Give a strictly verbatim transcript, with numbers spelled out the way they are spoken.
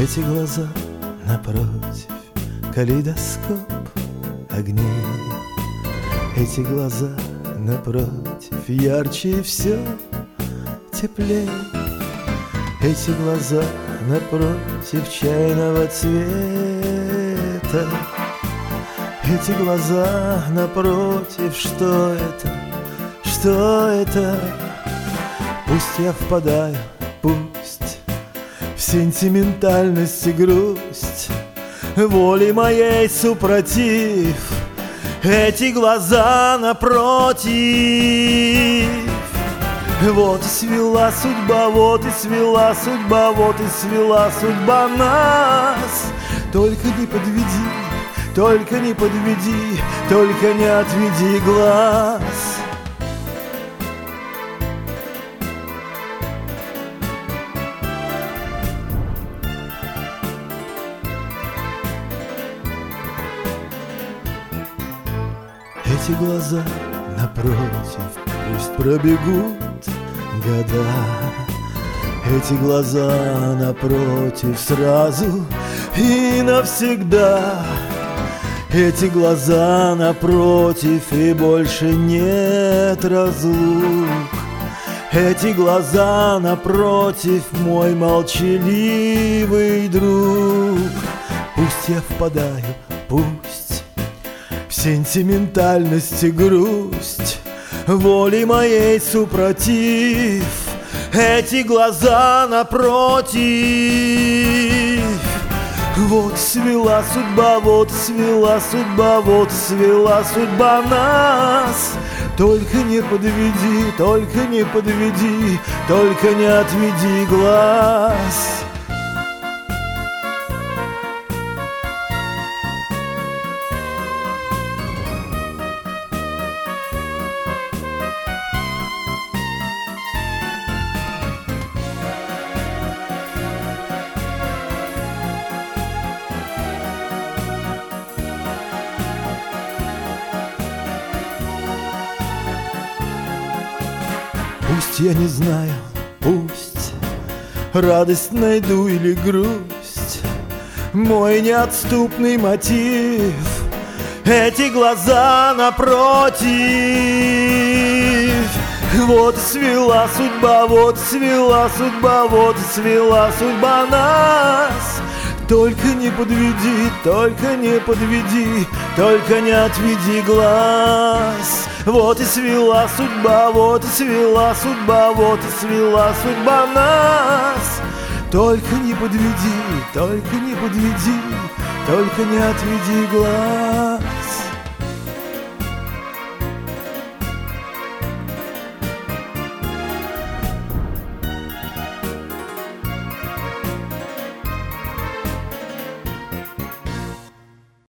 Эти глаза напротив, калейдоскоп огней. Эти глаза напротив, ярче и все теплей. Эти глаза напротив чайного цвета. Эти глаза напротив, что это, что это? Пусть я впадаю, пусть в сентиментальность и грусть, воле моей супротив. Эти глаза напротив. Вот и свела судьба, вот и свела судьба, вот и свела судьба нас. Только не подведи, только не подведи, только не отведи глаз. Эти глаза напротив, пусть пробегут года. Эти глаза напротив, сразу и навсегда. Эти глаза напротив, и больше нет разлук. Эти глаза напротив, мой молчаливый друг. Пусть я впадаю, пусть в сентиментальность и грусть, воле моей супротив. Эти глаза напротив. Вот свела судьба, вот свела судьба, вот свела судьба нас. Только не подведи, только не подведи, только не отведи глаз. Пусть я не знаю, пусть радость найду или грусть, мой неотступный мотив. Эти глаза напротив. Вот свела судьба, вот свела судьба, вот свела судьба нас. Только не подведи, только не подведи, только не отведи глаз. Вот и свела судьба, вот и свела судьба, вот и свела судьба нас. Только не подведи, только не подведи, только не отведи глаз.